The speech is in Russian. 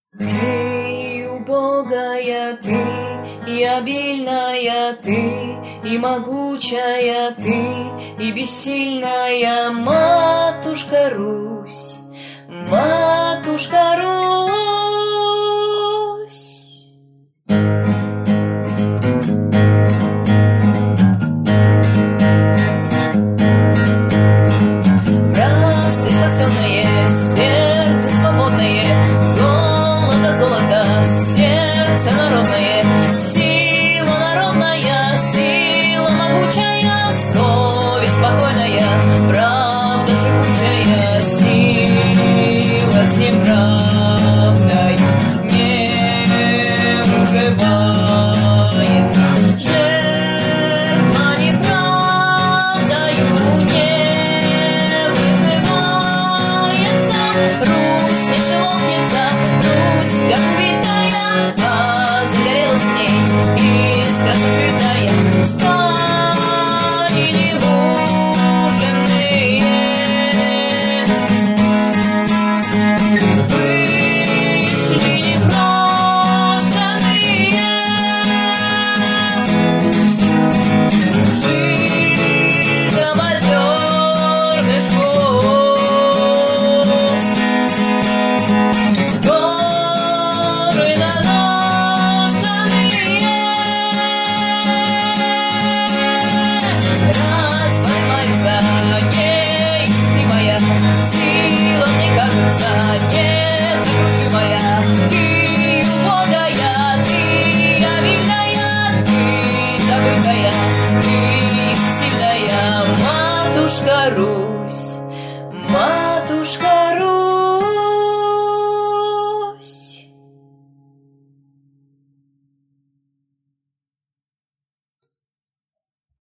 Ты убогая, ты и обильная, ты и могучая, ты и бессильная, матушка Русь, матушка Русь. Здравствуй, спасенное, сердце свободное, золото, сердце народное, сила народная, сила могучая, совесть спокойная, правда живучая, сила с Днепра.